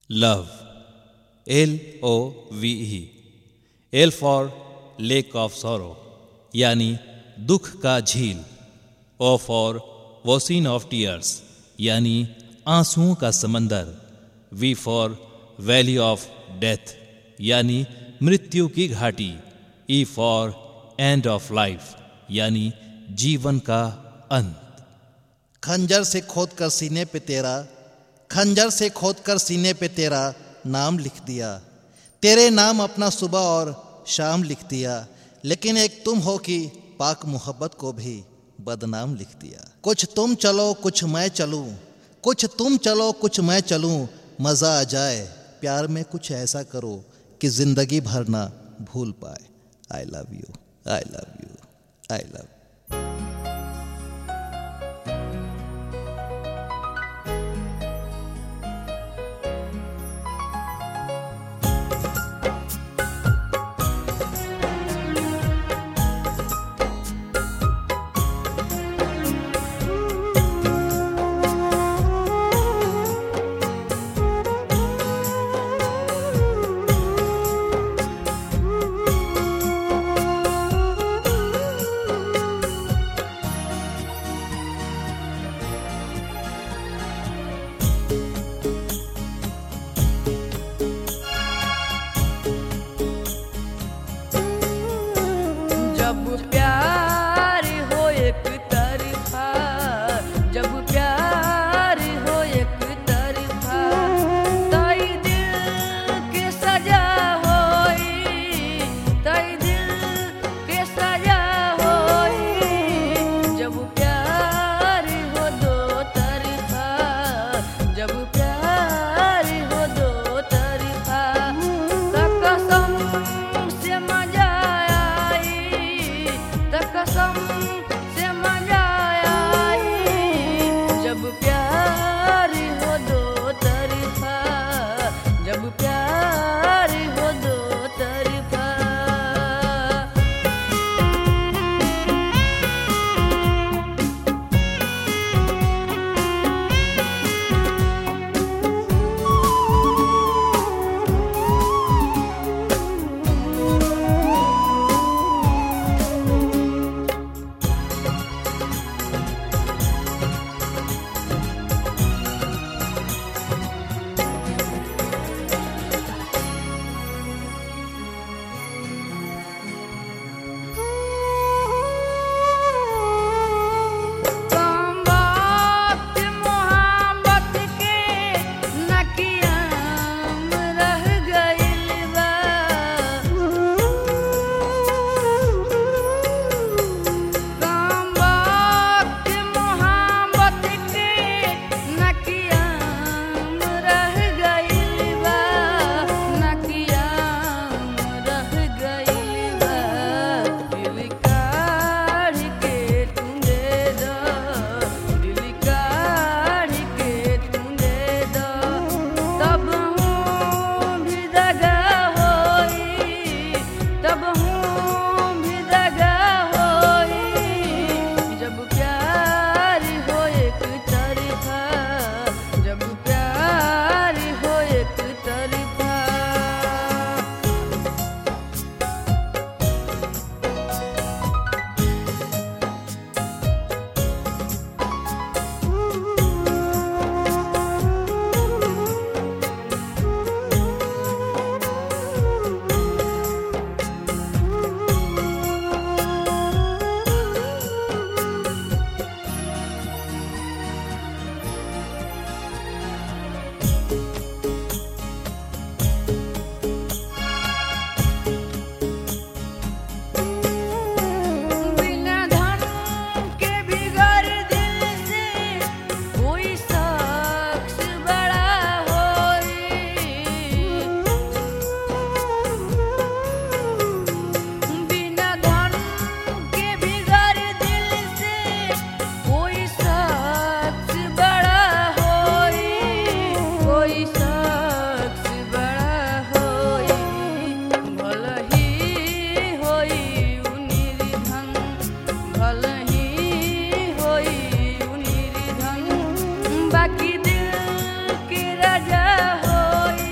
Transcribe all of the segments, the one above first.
Love, LOVE, L for lake of sorrow, यानी दुख का झील, O for ocean of tears, यानी आंसुओं का समंदर, V for valley of death, यानी मृत्यु की घाटी, E for end of life, यानी जीवन का अंत। खंजर से खोदकर सीने पे तेरा, खंजर से खोदकर सीने पे तेरा नाम लिख दिया, तेरे नाम अपना सुबह और शाम लिख दिया, लेकिन एक तुम हो कि पाक मोहब्बत को भी बदनाम लिख दिया। कुछ तुम चलो कुछ मैं चलूं, कुछ तुम चलो कुछ मैं चलूं, मज़ा आ जाए प्यार में कुछ ऐसा करो कि जिंदगी भर ना भूल पाए। I love you, I love you, I love. बाकी दिल के राजा होई।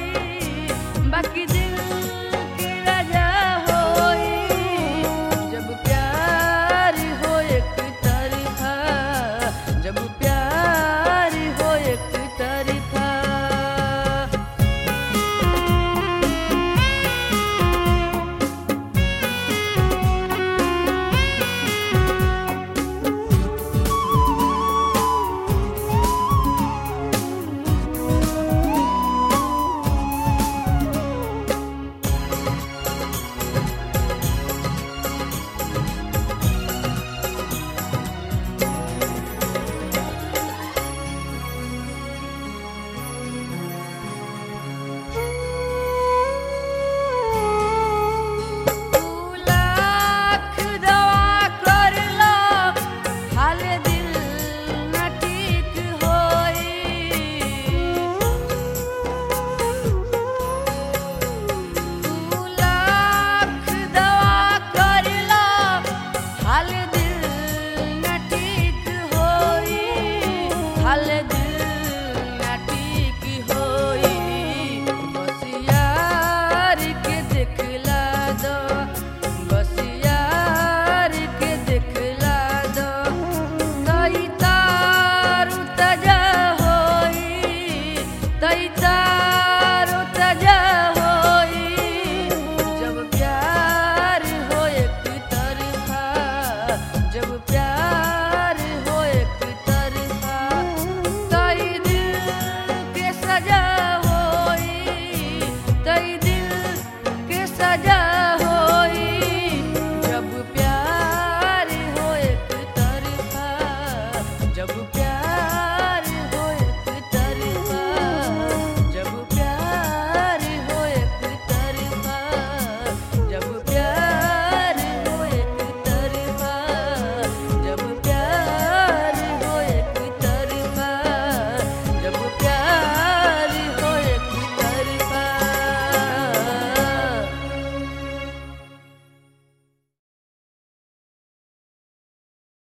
दैता